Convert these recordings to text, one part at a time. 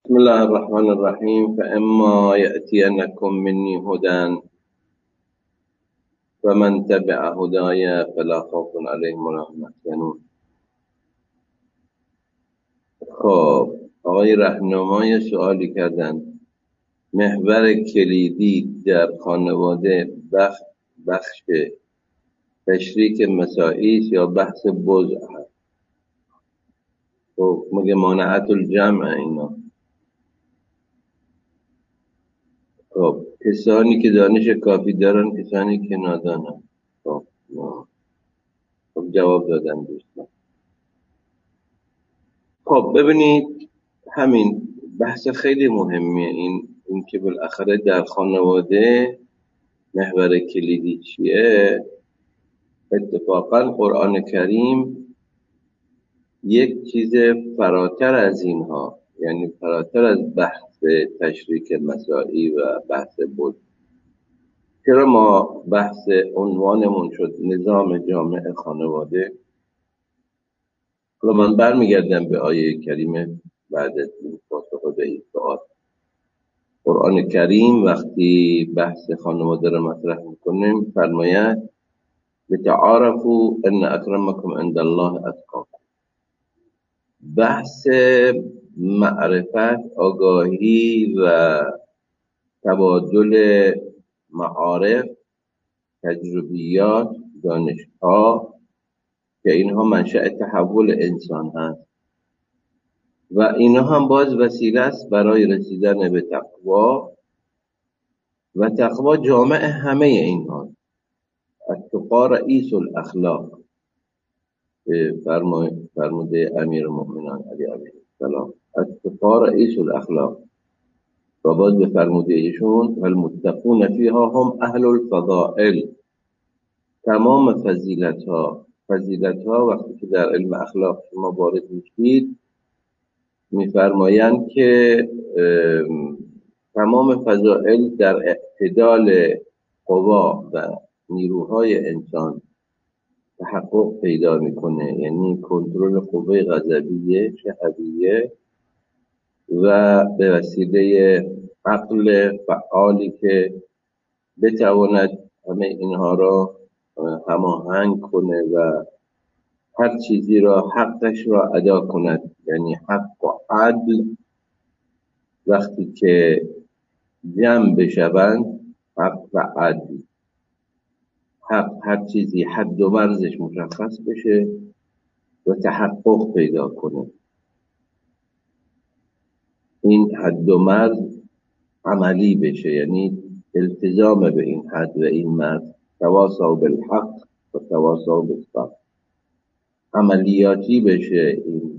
بسم الله الرحمن الرحيم فإما يأتينكم مني هدى فمن تبع هداي فلا خوف عليهم ولا هم يحزنون. خب آقای رهنمای سوالی کردن محور کلیدی در خانواده بخش تشریک مساعی یا بحث بزع هست. خب مگه مانعت الجمع اینا؟ خب کسانی که دانش کافی دارن، کسانی که نادانن. خب جواب دادن دوستان. خب ببینید، همین بحث خیلی مهمیه، این که بالاخره در خانواده محور کلیدی چیه. اتفاقا قرآن کریم یک چیز فراتر از اینها، یعنی فراتر از بحث تشریک مساعی و بحث بود. چرا ما بحث عنوانمون شد نظام جامع خانواده؟ حالا من برمیگردم به آیه کریمه بعد از این پاسخ به این سوال. قرآن کریم وقتی بحث خانواده رو مطرح میکنه فرماید لتعارفوا ان اکرمکم عند الله اتقاکم. بحث معرفت، آگاهی و تبادل معارف، تجربیات، دانش‌ها که اینها منشأ تحول انسان هست و اینها هم باز وسیله است برای رسیدن به تقوا و تقوا جامع همه اینها. التقا رئیس الاخلاق، فرموده امیر المؤمنین علی علیه السلام. التقا رئیس الاخلاق و باز به فرموده ایشون والمتقون فیها هم اهل الفضائل. تمام فضیلت ها وقتی که در علم اخلاق شما وارد میشید میفرمایند که تمام فضائل در اعتدال قوا و نیروهای انسان تحقق پیدا میکنه، یعنی کنترل قوه غضبیه، شهویه و به وسیله عقل فعالی که بتواند همه اینها را هماهنگ کنه و هر چیزی را حقش را ادا کند. یعنی حق و عدل وقتی که جمع بشوند، حق و عدل، حق هر چیزی حد و مرزش مشخص بشه و تحقق پیدا کنه. این حد و مرز عملی بشه، یعنی التزام به این حد و این مرز. تواصوا بالحق و تواصوا بالصبر. عملیاتی بشه این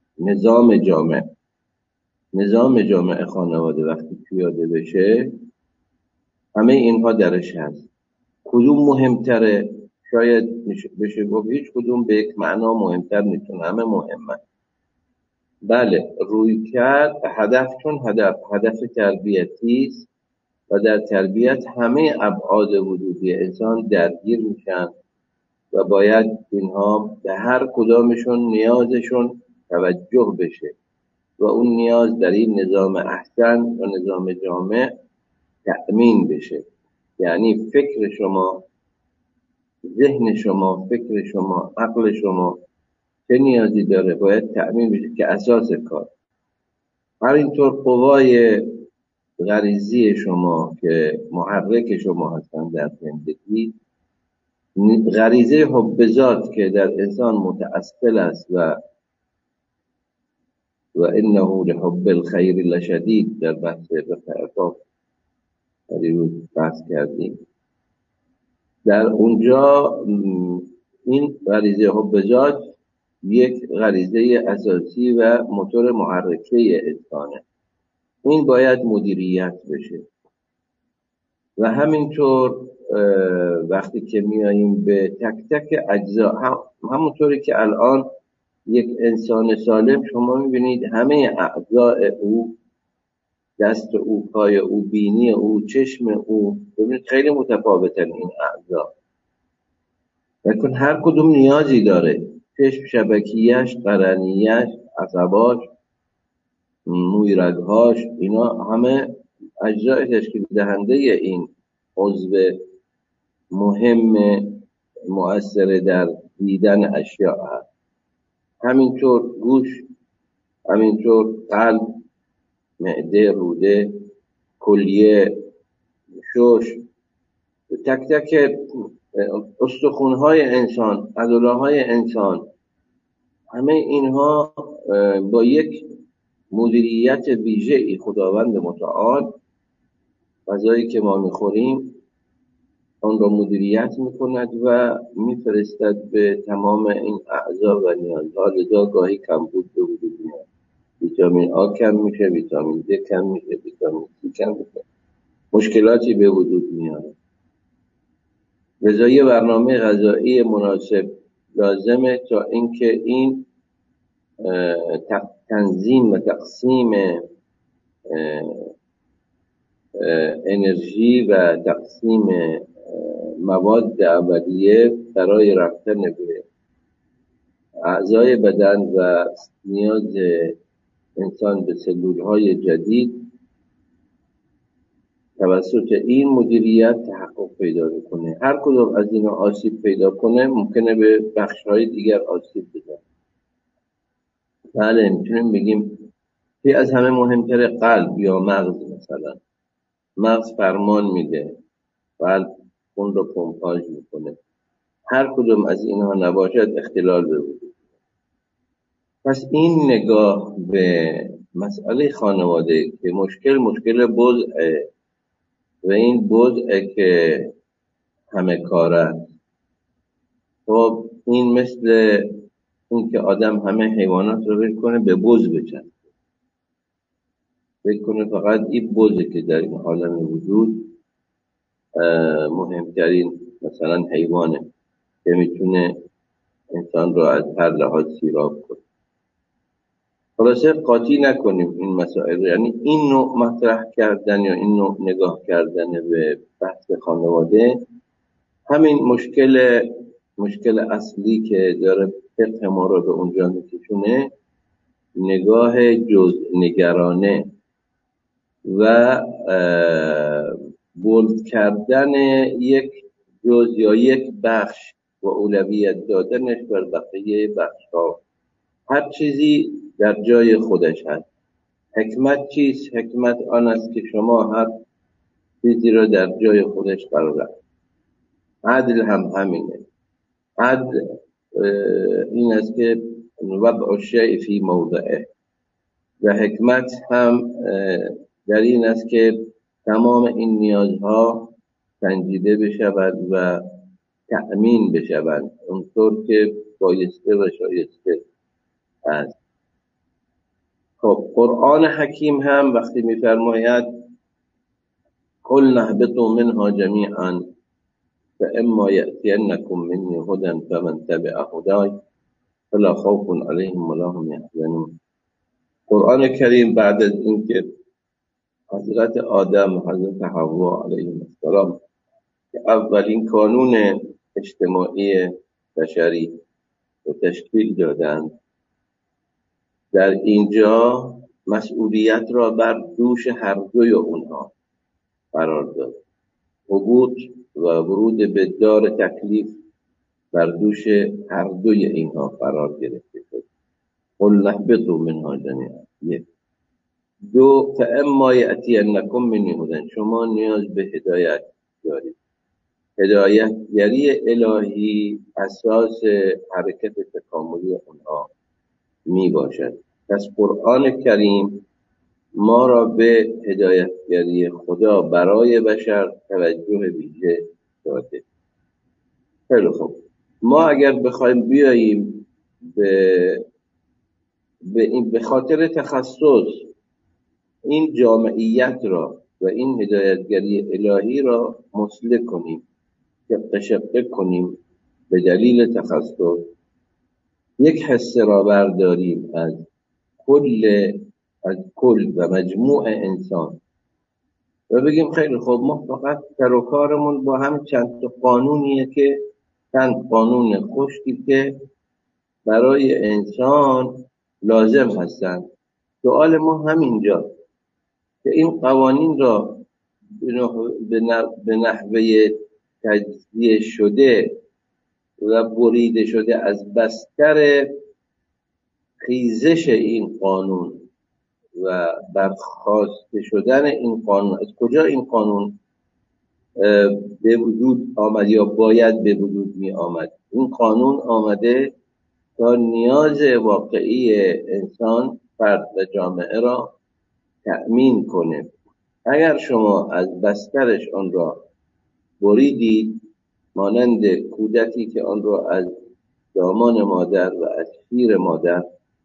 نظام جامع خانواده. وقتی پیاده بشه همه اینها درش هست. کدوم مهمتره؟ شاید بشه گفت هیچ کدوم به یک معنا مهمتر نیستن، همه مهمه. بله، روی کرد هدف، چون هدف تربیتی است و در تربیت همه ابعاد وجودی انسان درگیر میشن و باید اینها به هر کدامشون نیازشون توجه بشه و اون نیاز در این نظام احسن و نظام جامع تأمین بشه. یعنی فکر شما، ذهن شما، فکر شما، عقل شما چه نیازی داره باید تأمین بشه که اساس کار. همینطور قوای غریزی شما که محرک شما هستن در زندگی، غریزه حب ذات که در انسان متأصل است و انه لحب الخیر لشدید، در بحث عفاف روز بحث کردیم. در اونجا این غریزه حب ذات یک غریزه اساسی و موتور محرکه انسانه. این باید مدیریت بشه و همینطور وقتی که میاییم به تک تک اجزا، همونطوری که الان یک انسان سالم شما میبینید همه اعضاء او، دست او، پای او، بینی او، چشم او، ببینید خیلی متفاوتن این اعضا، لیکن هر کدوم نیازی داره. چشم شبکیه‌اش، قرنیه‌اش، عصباش، موی رگهاش، اینا همه اجزای تشکیل دهنده این عضو مهم مؤثر در دیدن اشیاء هست. همینطور گوش، همینطور قلب، معده، روده، کلیه، شش، تک تک استخوان‌های انسان، عضله‌های انسان، همه اینها با یک مدیریت ویژه‌ای خداوند متعال، غذایی که ما می‌خوریم آن را مدیریت می‌کند و می‌فرستد به تمام این اعضا و نیازها. لذا گاهی کمبود به وجود میاد، ویتامین آ کم میشه، ویتامین د کم میشه، ویتامین سی کم میشه، مشکلاتی به وجود میاد. لذا یه برنامه غذایی مناسب لازمه تا اینکه این تنظیم و تقسیم انرژی و تقسیم مواد اولیه برای رفتن به اعضای بدن و نیاز انسان به سلولهای جدید توسط این مدیریت تحقق پیدا میکنه. هر کدوم از اینا آسیب پیدا کنه ممکنه به بخش‌های دیگر آسیب بزنه. بله، میتونیم بگیم که از همه مهمتر قلب یا مغز. مثلا مغز فرمان میده، قلب خون رو پمپاژ میکنه. هر کدوم از اینها نباشد اختلال به وجود. پس این نگاه به مسئله خانواده که مشکل بضعه و این بضعه که همه کاره، خب این مثل این که آدم همه حیوانات رو ول کنه به بز بچسبه، فکر کنه فقط این بزه که در این عالم وجود مهمترین مثلا حیوانه که میتونه انسان رو از هر لحاظ سیراب کنه. خلاصه قاطی نکنیم این مسائل، یعنی این نوع مطرح کردن یا این نوع نگاه کردن به بحث خانواده همین مشکل اصلی که داره فقه ما رو به اونجا میکشونه، نگاه جزء و بولد کردن یک جز یا یک بخش و اولویت دادنش بر بقیه بخش‌ها. هر چیزی در جای خودش هست. حکمت چیست؟ حکمت آن است که شما هر چیزی را در جای خودش قرار دهید. عدل هم همینه. عدل این است که وضع الشیء فی موضعه، و حکمت هم در این است که تمام این نیازها سنجیده بشود و تأمین بشود اونطور که بایسته و شایسته است. خب قرآن حکیم هم وقتی می‌فرماید قل نهبطوا منها جمیعا فاما یأتینکم منی هدی فمن تبع هدای فلا خوف علیهم ولا هم یحزنون. قرآن کریم بعد از اینکه حضرت آدم و حضرت حوا علیهم السلام که اولین کانون اجتماعی بشری رو تشکیل دادند، در اینجا مسئولیت را بر دوش هر دوی اونها قرار داد. حبوط و ورود به دار تکلیف بر دوش هر دوی اینها قرار گرفته شد. قل نهبطوا منها جمیعا. یک. دو، فاما یأتینکم منی هدی، شما نیاز به هدایت دارید. هدایت گری الهی اساس حرکت تکاملی اونها می باشد. پس قرآن کریم ما را به هدایتگری خدا برای بشر توجه ویژه داده. خیلی خوب، ما اگر بخوایم بیاییم به خاطر تخصص این جامعیت را و این هدایتگری الهی را مسلک کنیم، شقه کنیم به دلیل تخصص، یک حصه را برداریم از کل و مجموع انسان و بگیم خیلی خوب ما فقط سر و کارمون با هم چند تا قانونیه که چند قانون خشکی که برای انسان لازم هستن سوال ما همینجا که این قوانین را به نحوه تجزیه شده و بریده شده از بستر خیزش این قانون و برخاسته شدن این قانون، از کجا این قانون به وجود آمد یا باید به وجود می آمد؟ این قانون آمده تا نیاز واقعی انسان، فرد و جامعه را تأمین کنه. اگر شما از بسترش آن را بریدید، مانند کودکی که آن را از دامان مادر و از شیر مادر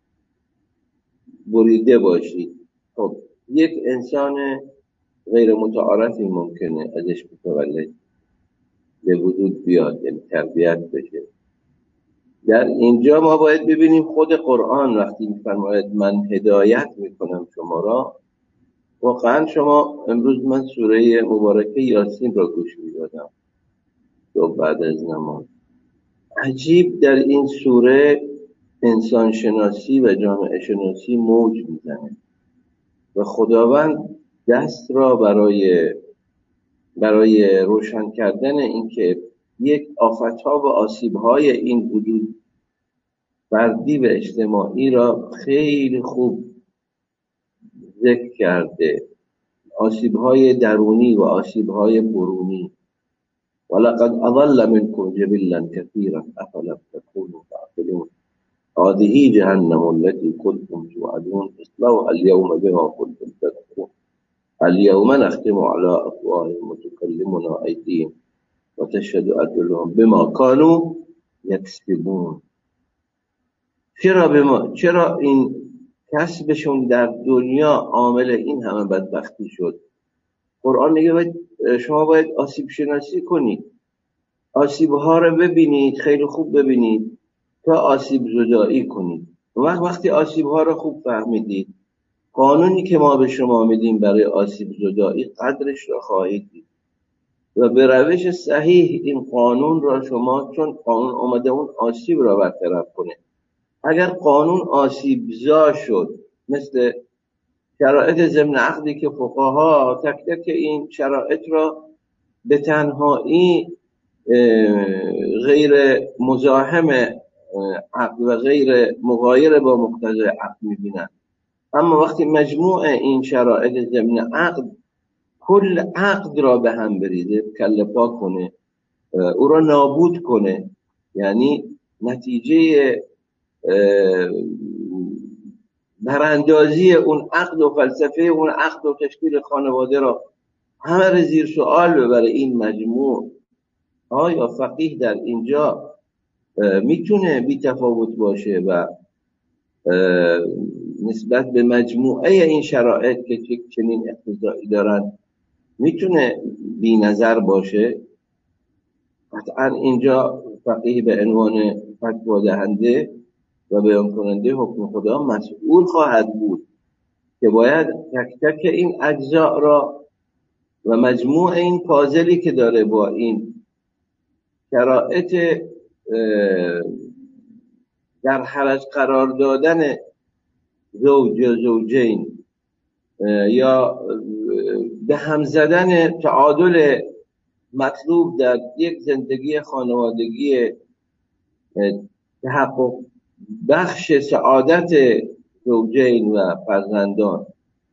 بریده باشید، خب یک انسان غیر متعارفی ممکنه ازش متولد به وجود بیاد، یعنی تربیت بشه. در اینجا ما باید ببینیم خود قرآن وقتی می‌فرماید من هدایت میکنم شما را، واقعا شما امروز من سوره مبارکه یاسین را گوش میدادم بعد از نماز. عجیب در این سوره انسان شناسی و جامعه شناسی موج میزنه و خداوند دست را برای روشن کردن اینکه یک آفت‌ها و آسیب‌های این وجود فردی و اجتماعی را خیلی خوب ذکر کرده، آسیب‌های درونی و آسیب‌های برونی. ولقد اضل منكم جبلا كثيرا افلم تكونوا تعقلون هذه جهنم التي كنتم توعدون اصلوها اليوم بما كنتم تكفرون اليوم نختم على افواههم وتكلمنا ايديهم وتشهد ارجلهم بما كانوا يكسبون. چرا این کسبشون در دنیا عامل این همه بدبختی شد؟ قرآن میگه شما باید آسیب شناسی کنید، آسیب ها رو ببینید، خیلی خوب ببینید تا آسیب زدایی کنید. وقتی آسیب ها رو خوب فهمیدید، قانونی که ما به شما میدیم برای آسیب زدایی قدرش را خواهید دید و به روش صحیح این قانون را شما، چون قانون آمده اون آسیب را برطرف کنه. اگر قانون آسیب زا شد، مثل شرایط ضمن عقدی که فقها تک تک این شرایط را به تنهایی غیر مزاحم عقد و غیر مغایر با مقتضای عقد میبینن، اما وقتی مجموع این شرایط ضمن عقد کل عقد را به هم بریزه، کله پا کنه، او را نابود کنه، یعنی نتیجه براندازی اون عقد و فلسفه اون عقد و تشکیل خانواده را همه را زیر سوال ببره این مجموع، آیا فقیه در اینجا میتونه بی تفاوت باشه و نسبت به مجموعه این شرایط که چنین اقتضایی دارن میتونه بی نظر باشه؟ قطعا اینجا فقیه به عنوان فتوا دهنده و بیان کننده حکم خدا مسئول خواهد بود که باید تک تک این اجزا را و مجموع این پازلی که داره با این شرایط در حرج قرار دادن زوج و زوجین یا به هم زدن تعادل مطلوب در یک زندگی خانوادگی تحقق بخش سعادت زوجین و فرزندان،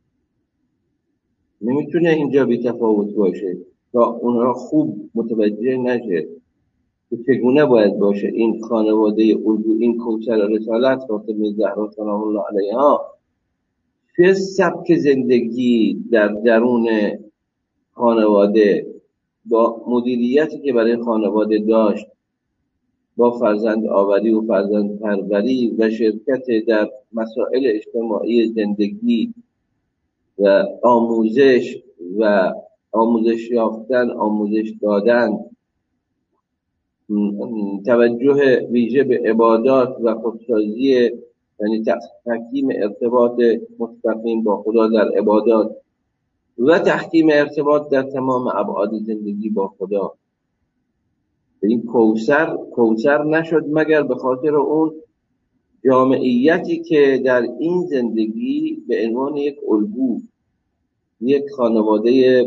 نمیتونه اینجا بی تفاوت باشه تا اونها خوب متوجه نشه که چگونه باید باشه این خانواده این کوثر رسالت فاطمه زهرا سلام الله علیها چه سبک زندگی در درون خانواده با مدیریتی که برای خانواده داشت، با فرزند آوری و فرزند پروری و شرکت در مسائل اجتماعی زندگی و آموزش و آموزش یافتن، آموزش دادن، توجه ویژه به عبادات و خودسازی، یعنی تحکیم ارتباط مستقیم با خدا در عبادات و تحکیم ارتباط در تمام ابعاد زندگی با خدا. این کوثر نشد مگر به خاطر اون جامعیتی که در این زندگی به عنوان یک الگو، یک خانواده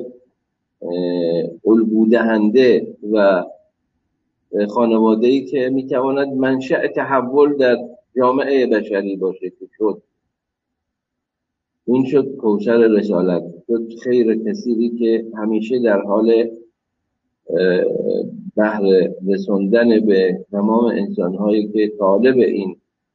الگو دهنده و خانواده‌ای که میتواند منشأ تحول در جامعه بشری باشه که شد. این شد کوثر رسالت، شد خیر کثیری که همیشه در حال بهره رسوندن به تمام انسان‌هایی که طالب این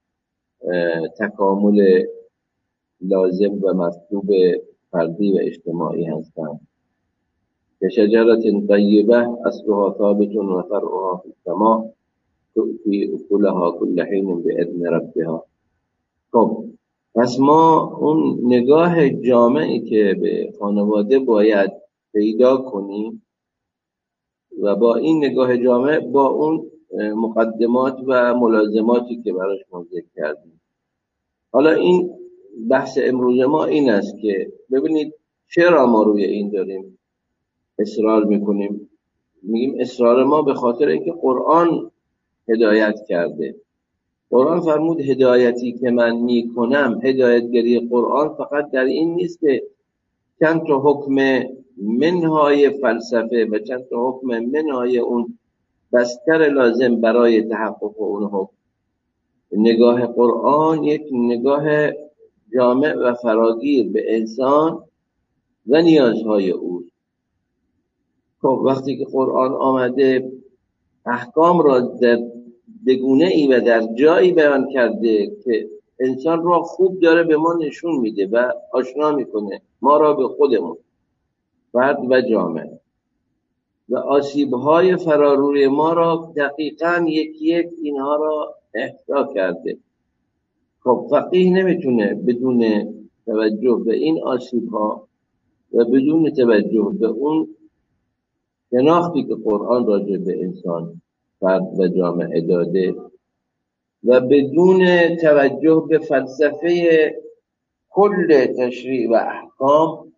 تکامل لازم و مطلوب فردی و اجتماعی هستند. كشجرة طيبة أصلها ثابت وفرعها في السماء تؤتي أكلها كل حين بإذن ربها. خب پس ما اون نگاه جامعی که به خانواده باید پیدا کنیم و با این نگاه جامع با اون مقدمات و ملازماتی که براش ذکر کردیم. حالا این بحث امروز ما این است که ببینید چرا ما روی این داریم اصرار میکنیم. میگیم اصرار ما به خاطر اینکه قرآن هدایت کرده. قرآن فرمود هدایتی که من میکنم، هدایتگری قرآن فقط در این نیست که چند تا حکم منهای فلسفه و چند تا حکم منهای اون بستر لازم برای تحقق اون حکم. نگاه قرآن یک نگاه جامع و فراگیر به انسان و نیازهای او. خب وقتی که قرآن آمده احکام را در بگونه ای و در جایی بیان کرده که انسان را خوب داره به ما نشون میده و آشنا میکنه ما را به خودمون، فرد و جامعه، و آسیب‌های فراروی ما را دقیقاً یک اینها را احصا کرده. خب فقیه نمیتونه بدون توجه به این آسیب‌ها و بدون توجه به اون شناختی که قرآن راجع به انسان، فرد و جامعه داده و بدون توجه به فلسفه کل تشریع و احکام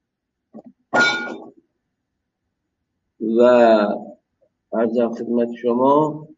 و عرضم خدمت شما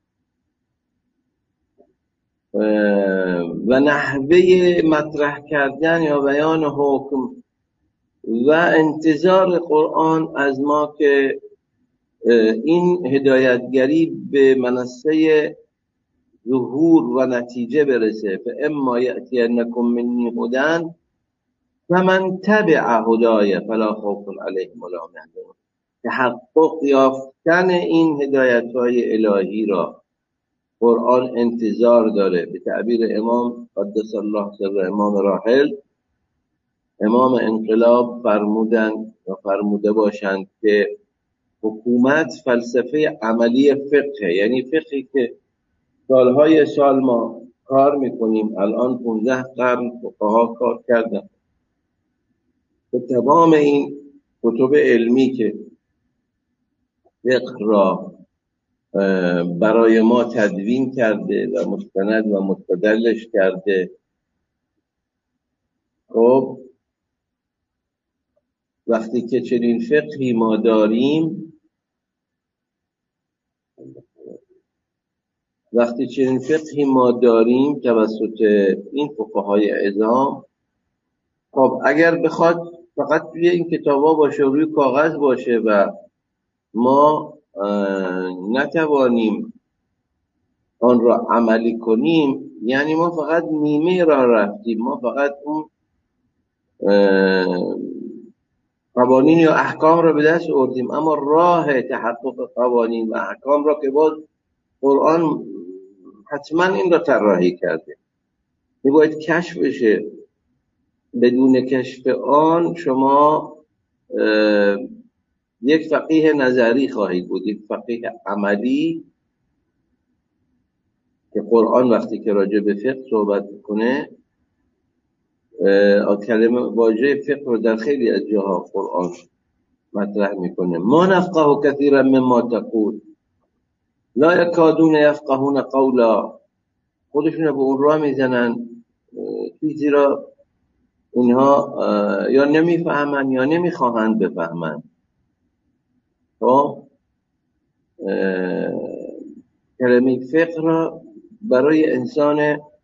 و نحوه مطرح کردن یا بیان حکم و انتظار قرآن از ما که این هدایتگری به منصه ظهور و نتیجه برسه. فاما یأتینکم منی هدی فمن تبع هدای فلا خوف علیهم ولا هم یحزنون. تحقق یافتن این هدایت‌های الهی را قرآن انتظار داره. به تعبیر امام قدس الله سر امام راحل، امام انقلاب فرمودن و فرموده باشند که حکومت فلسفه عملی فقه، یعنی فقهی که سالهای سال ما کار میکنیم، الان 15 قرن فقها کار کردن به تمام این کتب علمی که فقه را برای ما تدوین کرده و مستند و مستدلش کرده. خب وقتی که چنین فقهی ما داریم، توسط این فقهای عظام، خب اگر بخواد فقط توی این کتابا باشه، روی کاغذ باشه و ما نتوانیم آن را عملی کنیم، یعنی ما فقط نیمه راه رفتیم. ما فقط اون قوانین یا احکام را به دست آوردیم، اما راه تحقق قوانین و احکام را که باز قرآن حتما این را طراحی کرده، این باید کشف بشه. بدون کشف آن شما یک فقیه نظری خواهید بود. یک فقیه عملی که قرآن وقتی که راجع به فقه صحبت میکنه، کلمه واژه فقه رو در خیلی از جاها قرآن مطرح میکنه. ما نفقه کثیرا مما تقول لا یکادون یفقهون قولا. خودشون به اون راه میزنن چیزی را اینها یا نمیفهمن یا نمیخواهند بفهمن. کلمه فقه را برای انسان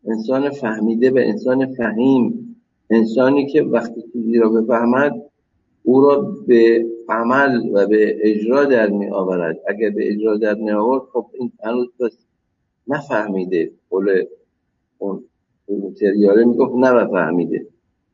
انسان فهمیده و انسان فهیم، انسانی که وقتی چیزی را بفهمد او را به عمل و به اجرا در می آورد. اگر به اجرا در می آورد خب این هنوز بس نفهمیده. قول اون سریاله می گفت نفهمیده.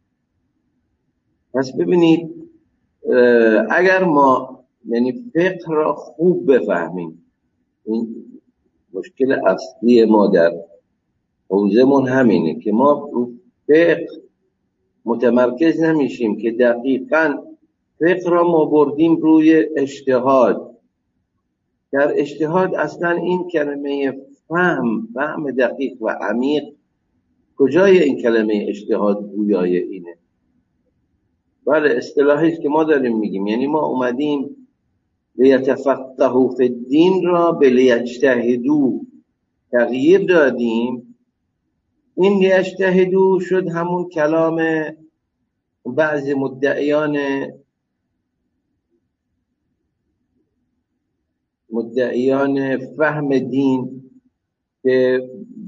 پس ببینید اگر ما یعنی فقه را خوب بفهمیم، این مشکل اصلی ما در حوزمون همینه که ما رو فقه متمرکز نمیشیم که دقیقاً فقه را ما بردیم روی اجتهاد. در اجتهاد اصلا این کلمه فهم دقیق و عمیق کجای این کلمه اجتهاد گویای اینه؟ بله اصطلاحی است که ما داریم میگیم، یعنی ما اومدیم لیتفقهوا فی الدین را به لیجتهدوا تغییر دادیم. این لیجتهدوا شد همون کلام بعض مدعیان فهم دین که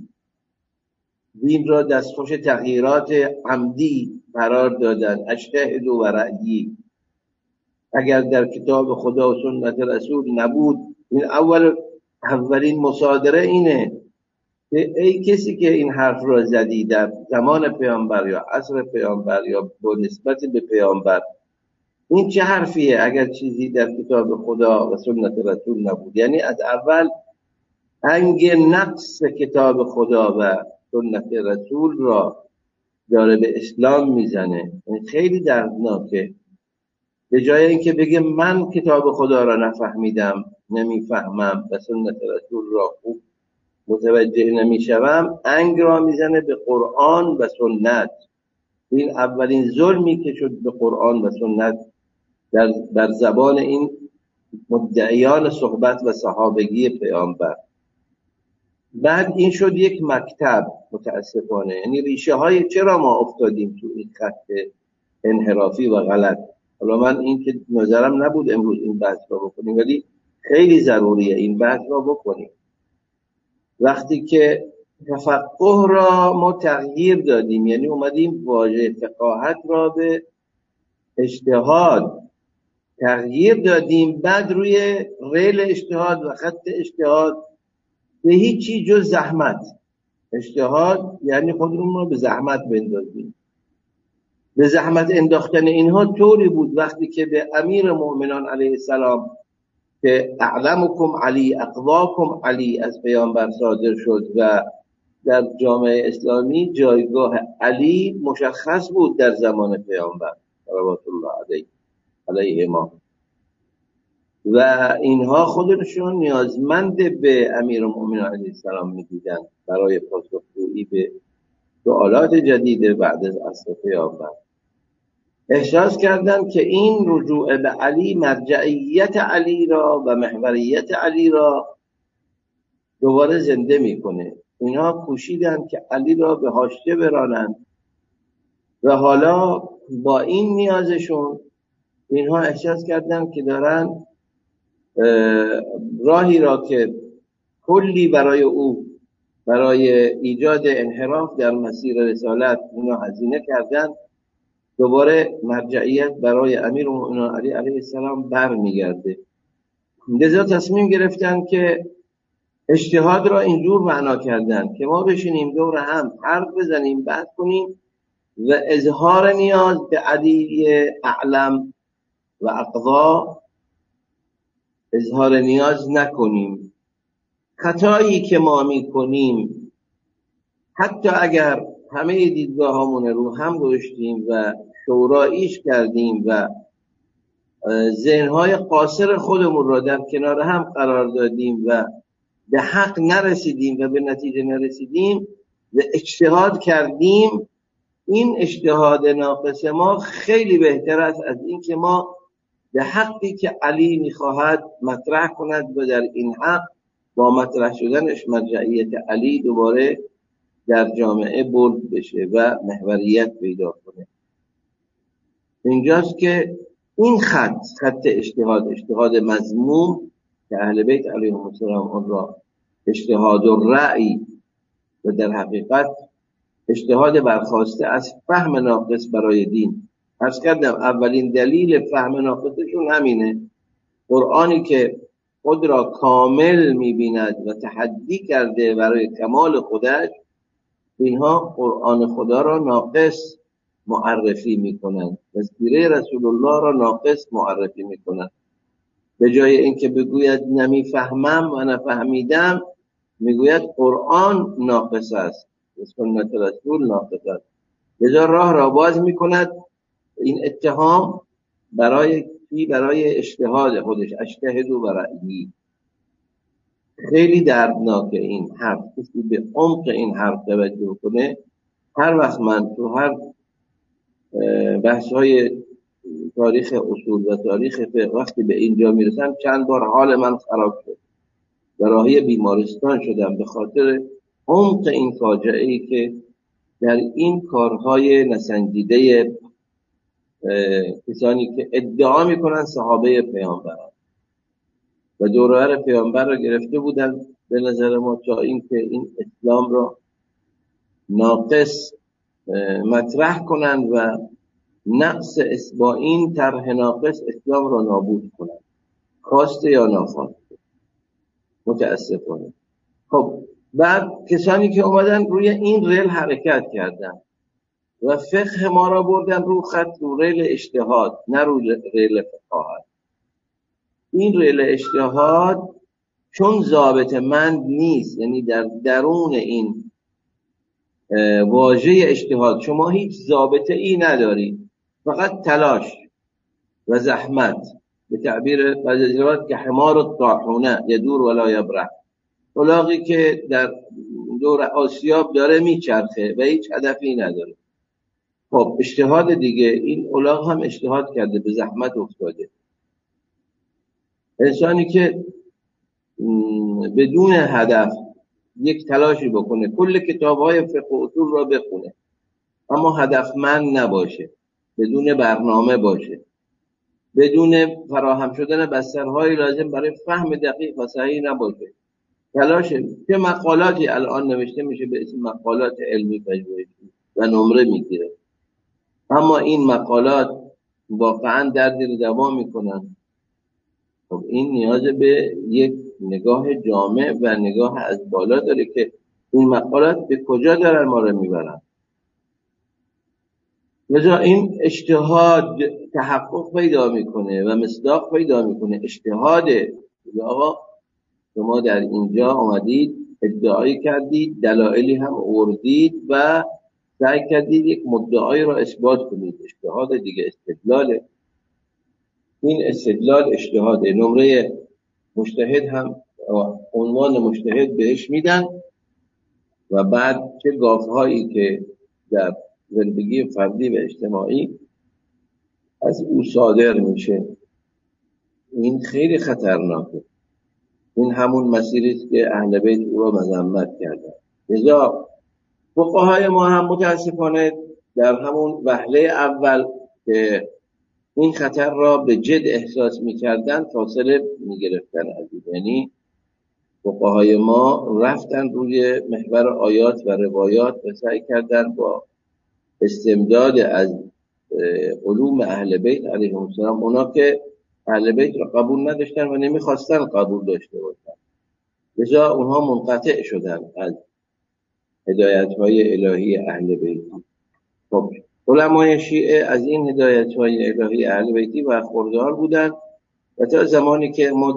دین را دستخوش تغییرات عمدی قرار دادن. اجتهد و رأیی اگر در کتاب خدا و سنت رسول نبود، این اولین مصادره اینه که ای کسی که این حرف را زدی در زمان پیامبر یا عصر پیامبر یا با نسبت به پیامبر، این چه حرفیه اگر چیزی در کتاب خدا و سنت رسول نبود؟ یعنی از اول انگ نقص کتاب خدا و سنت رسول را داره به اسلام میزنه. این خیلی دردناکه. به جای اینکه بگه من کتاب خدا را نفهمیدم، نمیفهمم و سنت رسول را خوب متوجه نمیشوم، انگ را میزنه به قرآن و سنت. این اولین ظلمی که شد به قرآن و سنت بر زبان این مدعیان صحبت و صحابگی پیامبر. بعد این شد یک مکتب متاسفانه. یعنی ریشه های چرا ما افتادیم تو این خط انحرافی و غلط. حالا من این که نظرم نبود امروز این بحث را بکنیم، ولی خیلی ضروریه این بحث را بکنیم. وقتی که تفقه را ما تغییر دادیم، یعنی اومدیم واژه فقاهت را به اجتهاد تغییر دادیم، بعد روی ریل اجتهاد و خط اجتهاد به هیچی جز زحمت. اجتهاد یعنی خودمون رو به زحمت بندازیم. به زحمت انداختن اینها طوری بود وقتی که به امیر مؤمنان علیه السلام که اعلمکم علی اقواکم علی از پیامبر صادر شد و در جامعه اسلامی جایگاه علی مشخص بود در زمان پیامبر صلوات الله علیه ما، و اینها خودشون نیازمند به امیرالمؤمنین علیه السلام می‌دیدن برای پاسخگویی به سوالات جدید بعد از عصر پیامبر. احساس کردن که این رجوع به علی مرجعیت علی را و محوریت علی را دوباره زنده میکنه. اینها کوشیدن که علی را به حاشیه برانند و حالا با این نیازشون اینها احساس کردن که دارن راهی را که کلی برای او برای ایجاد انحراف در مسیر رسالت اینا هزینه کردن، دوباره مرجعیت برای امیرالمؤمنین علی علیه السلام برمیگرده. لذا تصمیم گرفتن که اجتهاد را اینجور معنا کردن که ما بشینیم دور هم حرف بزنیم، بحث کنیم و اظهار نیاز به علی اعلم و اقضا اظهار نیاز نکنیم. خطایی که ما میکنیم، حتی اگر همه دیدگاهامون رو هم گذاشتیم و شوراییش کردیم و ذهنهای قاصر خودمون رو در کنار هم قرار دادیم و به حق نرسیدیم و به نتیجه نرسیدیم و اجتهاد کردیم، این اجتهاد ناقص ما خیلی بهتر است از این که ما به حقی که علی میخواهد مطرح کند و در این حق با مطرح شدنش مرجعیت علی دوباره در جامعه بولد بشه و محوریت پیدا کنه. اینجاست که این خط اجتهاد مذموم که اهل بیت علیهم السلام اون را اجتهاد الرأی و در حقیقت اجتهاد برخواسته از فهم ناقص برای دین. عرض کردم اولین دلیل فهم ناقصشون همینه. قرآنی که خود را کامل می‌بیند و تحدی کرده برای کمال خودش، اینها قرآن خدا را ناقص معرفی می‌کنند و سیره رسول الله را ناقص معرفی می‌کنند. به جای اینکه بگوید نمیفهمم و نفهمیدم، میگوید قرآن ناقص است و سنت رسول ناقص است. لذا راه را باز می‌کند این اتهام برای اجتهاد خودش. اجتهد و رأیی. خیلی دردناکه این حرف. کسی به عمق این حرف توجه کنه. هر وقت من تو هر بحث‌های تاریخ اصول و تاریخ فقه وقتی به اینجا میرسم چند بار حال من خراب شد و راهی بیمارستان شدم به خاطر عمق این فاجعه‌ای که در این کارهای نسنجیده کسانی که ادعا میکنن صحابه پیامبر و دورهر پیامبر را گرفته بودن به نظر ما تا اینکه این اسلام را ناقص مطرح کنند و نقص با این طرح ناقص اسلام را نابود کنند، خواسته یا ناخواسته، متاسفانه. خب بعد کسانی که اومدن روی این ریل حرکت کردن و فقه ما را بردن رو خط، رو ریل اجتهاد، نه رو ریل فقاهت. این ریل اجتهاد چون ضابط مند نیست، یعنی در درون این واژه اجتهاد شما هیچ ضابطه ای ندارید، فقط تلاش و زحمت. به تعبیر بعضی از روایات که حمار الطاحونه یدور ولا یبرح، الاغی که در دور آسیاب داره میچرخه و هیچ هدفی نداره. خب اجتهاد دیگه، این الاغ هم اجتهاد کرده، به زحمت افتاده. انسانی که بدون هدف یک تلاشی بکنه، کل کتاب‌های فقه و اصول را بخونه اما هدفمند نباشه، بدون برنامه باشه، بدون فراهم شدن بسترهای لازم برای فهم دقیق و صحیح نباشه، تلاشه. چه مقالاتی الان نوشته میشه به اسم مقالات علمی پژوهشی و نمره میگیره، اما این مقالات واقعا دردی رو دوا میکنن. خب این نیاز به یک نگاه جامع و نگاه از بالا داره که این مقالات به کجا دارن ما رو میبرن. لذا این اجتهاد تحقق پیدا میکنه و مصداق پیدا میکنه. اجتهاد آقا شما در اینجا آمدید ادعایی کردید، دلایلی هم آوردید و سعی کردید یک مدعایی را اثبات کنید. اجتهاد دیگه استدلاله. این استدلال اجتهاده. نمره مجتهد هم عنوان مجتهد بهش میدن و بعد چه گافهایی که در زندگی فردی و اجتماعی از او صادر میشه، این خیلی خطرناکه. این همون مسیری است که اهل بیت او را مذمت کردن. لذا فقهای ما هم متاسفانه در همون وهله اول که این خطر را به جد احساس می‌کردن فاصله می‌گرفتن از این. یعنی فقهای ما رفتن روی محور آیات و روایات و سعی کردن با استمداد از علوم اهل بیت علیهم السلام، اونا که اهل بیت را قبول نداشتن و نمیخواستن قبول داشته باشن، لذا اونها منقطع شدن از هدایت‌های الهی اهل بیت. خب علمای شیعه از این هدایت‌های الهی اهل بیتی برخوردار بودن و تا زمانی که ما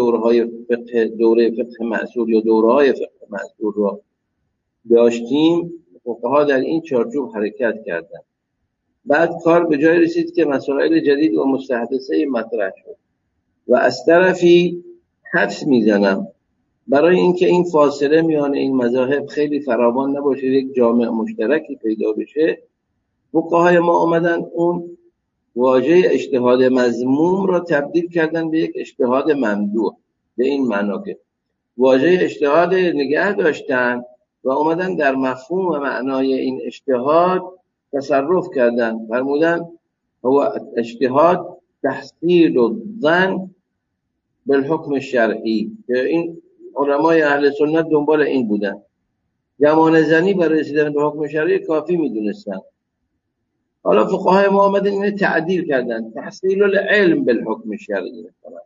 دوره فقه مأثور یا دوره‌های فقه مأثور را داشتیم، فقها در این چارچوب حرکت کردند. بعد کار به جای رسید که مسائل جدید و مستحدثه مطرح شد و از طرفی حدس میزنم برای اینکه این فاصله میان این مذاهب خیلی فراوان نباشه، یک جامع مشترکی پیدا بشه، فقهای ما آمدن اون واژه اجتهاد مذموم را تبدیل کردن به یک اجتهاد ممدوح. به این معنا که واژه اجتهاد نگه داشتن و آمدن در مفهوم و معنای این اجتهاد تصرف کردن. فرمودن هو اجتهاد تحصیل الظن بالحکم شرعی. این علمای اهل سنت دنبال این بودن زمان زنی برای رسیدن به حکم شرعی کافی میدونستن. حالا فقهای ما آمدن اینو تعدیل کردن، تحصیل العلم بالحکم الشرعی مثلا،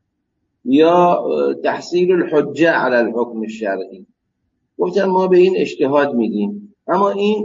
یا تحصیل الحجه علی الحکم الشرعی. گفتن ما به این اجتهاد میگیم، اما این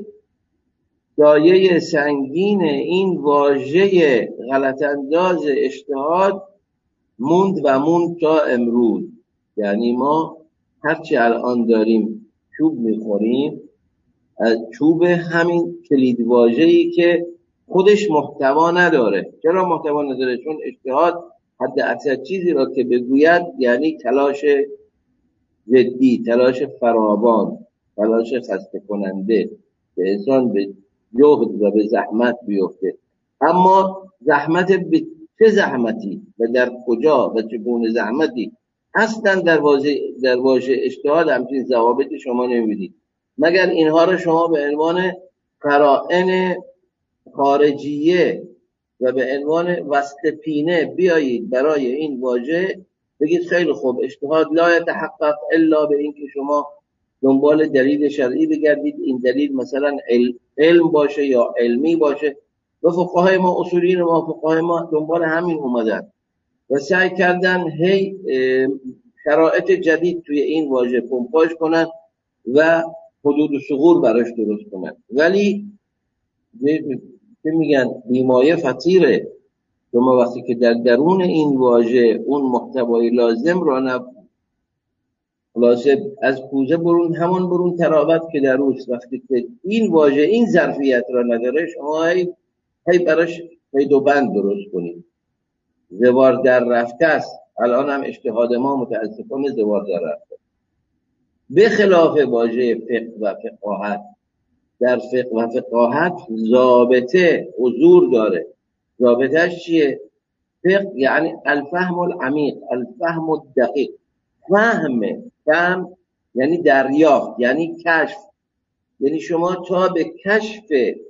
دایه سنگین این واژه غلط انداز اجتهاد موند و موند تا امروز. یعنی ما هرچی الان داریم چوب میخوریم، از چوب همین کلید واژه‌ای که خودش محتوا نداره. چرا محتوا نداره؟ چون اجتهاد حد اکثر چیزی را که بگوید یعنی تلاش جدی، تلاش فراوان، تلاش خسته کننده که انسان به جهد و به زحمت بیفته. اما زحمت به چه زحمتی و در کجا و چگونه زحمتی اصلا در واژه اجتهاد همچین ضوابط شما نمیدید، مگر اینها را شما به عنوان قرائن خارجیه و به عنوان وسط پینه بیایید برای این واژه بگید خیلی خوب اجتهاد لا یتحقق الا به این که شما دنبال دلیل شرعی بگردید، این دلیل مثلا علم باشه یا علمی باشه. و فقهای ما، اصولین ما، فقهای ما دنبال همین اومدن و سعی کردن هی شرایط جدید توی این واژه پمپاژ کنن و حدود و ثغور براش درست کنن. ولی که میگن بیمایه فطیره. شما وقتی که در درون این واژه اون محتوای لازم را خلاصه از کوزه برون، همون برون تراوت که در اوست. وقتی که این واژه این ظرفیت را نداره، شما هی براش قید و بند درست کنید. زوار در رفته است. الان هم اجتهاد ما متاسفانه زوار در رفته. به خلاف واژه فقه و فقاهت، در فقه و فقاهت ضابطه حضور داره. ضابطهش چیه؟ فقه یعنی الفهم العمیق، الفهم الدقیق. فهم یعنی دریافت، یعنی کشف. یعنی شما تا به کشف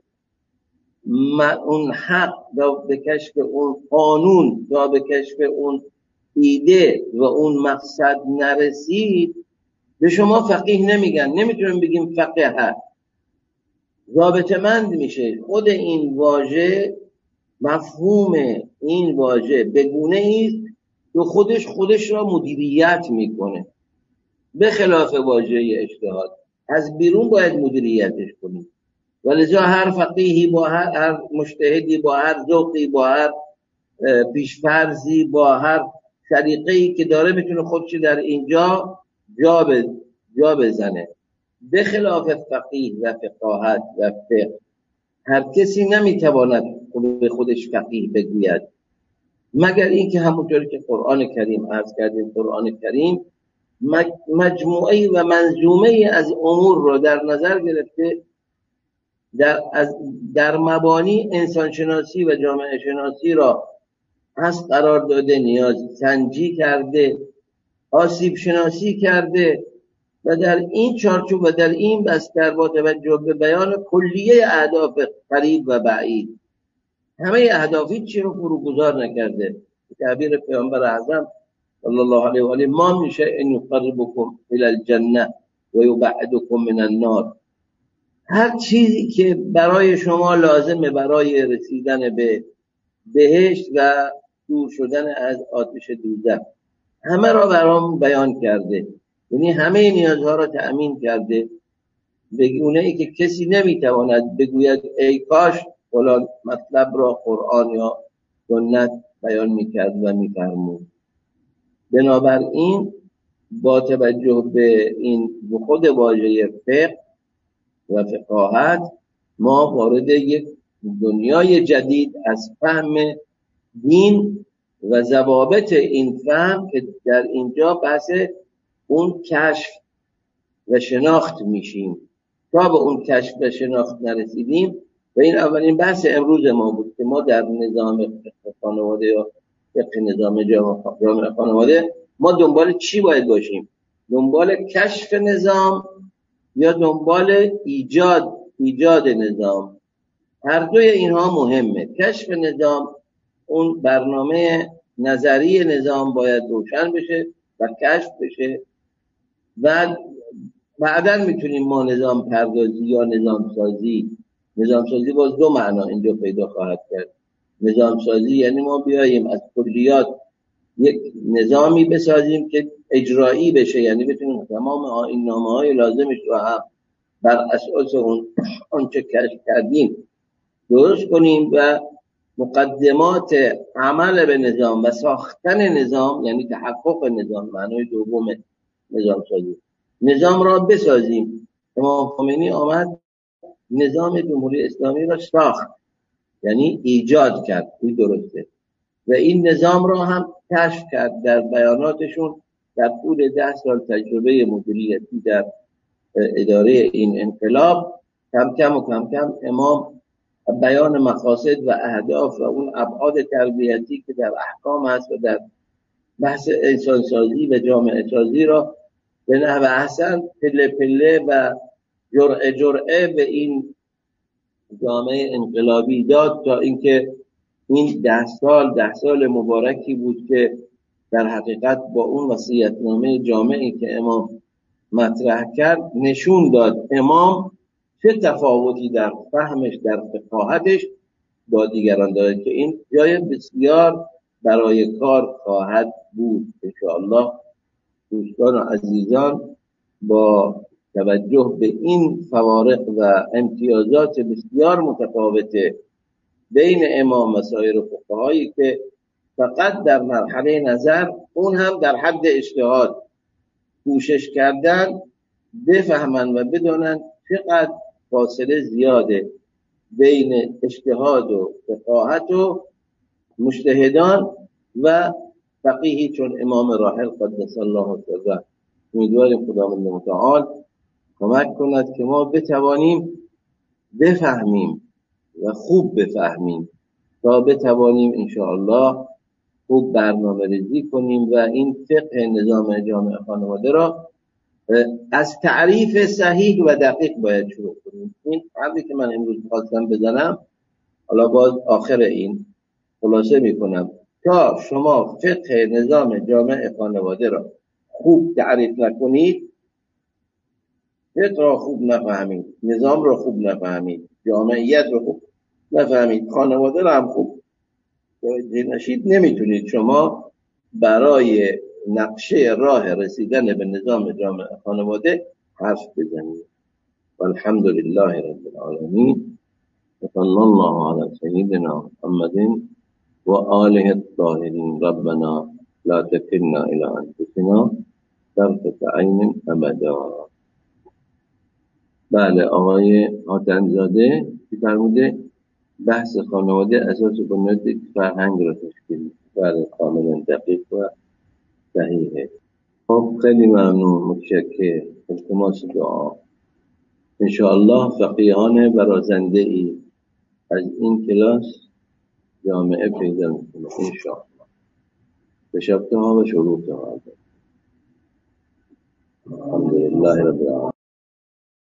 اون حق، تا به کشف اون قانون، تا به کشف اون ایده و اون مقصد نرسید، به شما فقیه نمیگن. نمیتونیم بگیم فقیه. ضابطه مند میشه. خود این واژه، مفهوم این واژه بگونه ایست که خودش را مدیریت میکنه. به خلاف واژه اجتهاد از بیرون باید مدیریتش کنیم. ولذا هر فقیهی با هر مجتهدی با هر ذوقی با هر پیشفرضی با هر طریقه‌ای که داره میتونه خودش در اینجا جا بزنه. به خلاف فقیه و فقاهت و فقه، هر کسی نمیتواند به خودش فقیه بگوید، مگر اینکه همونطوری که قرآن کریم عرض کردیم، قرآن کریم مجموعه و منظومه از امور رو در نظر گرفته، در مبانی انسانشناسی و جامعه شناسی را اصل قرار داده، نیاز سنجی کرده، آسیب شناسی کرده و در این چارچوب و در این بستر با توجه به بیان کلیه اهداف قریب و بعید، همه اهداف هیچی رو فروگذار نکرده. تعبیر پیامبر اعظم صلی الله علیه و آله: ما من شیء یقربکم الی الجنه و یبعدکم من النار. هر چیزی که برای شما لازمه برای رسیدن به بهشت و دور شدن از آتش دوزخ، همه را برام بیان کرده. یعنی همه نیازها را تأمین کرده، به گونه‌ای که کسی نمیتواند بگوید ای کاش فلان مطلب را قرآن یا سنت بیان میکرد و میفرمود. بنابراین با توجه به این خود واژه فقه و فقاهت، ما وارد یک دنیای جدید از فهم دین و ضوابط این فهم که در اینجا بحث اون کشف و شناخت میشیم. تا به اون کشف و شناخت نرسیدیم، و این اولین بحث امروز ما بود که ما در نظام خانواده یا فقه نظام جامعه خانواده ما دنبال چی باید باشیم؟ دنبال کشف نظام یا دنبال ایجاد نظام؟ هر دوی اینها مهمه. کشف نظام، اون برنامه نظری نظام باید روشن بشه و کشف بشه و بعداً میتونیم ما نظام پردازی یا نظام سازی باز دو معنا اینجا پیدا خواهد کرد. نظام سازی یعنی ما بیاییم از کلیات یک نظامی بسازیم که اجرایی بشه، یعنی بتونیم تمام آیین‌نامه‌های لازمش رو هم بر اساس آنچه کشف کردیم درست کنیم و مقدمات عمل به نظام و ساختن نظام، یعنی تحقق نظام، معنای دوم نظام سازی، نظام را بسازیم. امام خمینی آمد نظام جمهوری اسلامی را ساخت، یعنی ایجاد کرد، این درسته، و این نظام را هم کشف کرد. در بیاناتشون در طول 10 سال تجربه مدیریتی در اداره این انقلاب کم کم امام بیان مقاصد و اهداف و اون ابعاد تربیتی که در احکام هست و در بحث انسان سازی و جامعه سازی را به نحو احسن پله پله و جرعه به این جامعه انقلابی داد، تا اینکه این 10 سال مبارکی بود که در حقیقت با اون وصیت‌نامه جامعی که امام مطرح کرد نشون داد امام چه تفاوتی در فهمش، در فقاهتش با دیگران داره، که این جای بسیار برای کار خواهد بود انشاءالله. دوستان و عزیزان، با توجه به این فوارق و امتیازات بسیار متفاوته بین امام و سایر فقهایی که فقط در مرحله نظر، اون هم در حد اجتهاد، کوشش کردن بفهمن و بدونن چقدر فاصله زیاده بین اجتهاد و فقاهت و مجتهدان و فقیهی چون امام راحل قدس الله سره. امیدواریم خداوند متعال کمک کند که ما بتوانیم بفهمیم و خوب بفهمیم تا بتوانیم انشاءالله خوب برنامه ریزی کنیم و این فقه نظام جامعه خانواده را از تعریف صحیح و دقیق باید شروع کنیم. این حرفی که من امروز خواستم بزنم، حالا باز آخر این خلاصه میکنم، تا شما فقه نظام جامعه خانواده را خوب تعریف نکنید، فقه را خوب نفهمید، نظام را خوب نفهمید، جامعیت را خوب نفهمید، خانواده را هم خوب نشید، نمیتونید شما برای نقشه راه رسیدن به نظام جامعه خانواده حرف بزنید. والحمد لله رب العالمین و صلی الله علی سیدنا محمد و آله الطاهرین. ربنا لا تکلنا الی انفسنا طرفة عین ابدا. بله، آقای حاتمی‌زاده فرموده بحث خانواده اساس بنیاد فرهنگ را تشکیل می‌دهد. بله، کاملا دقیق و صحیحه. خب خیلی ممنون، متشکرم. التماس دعا. انشاءالله فقیهان برازنده ای از این کلاس جامعه پیدا می‌کنه انشاءالله. به شبتها و شروطها. الحمدلله رب العالمین.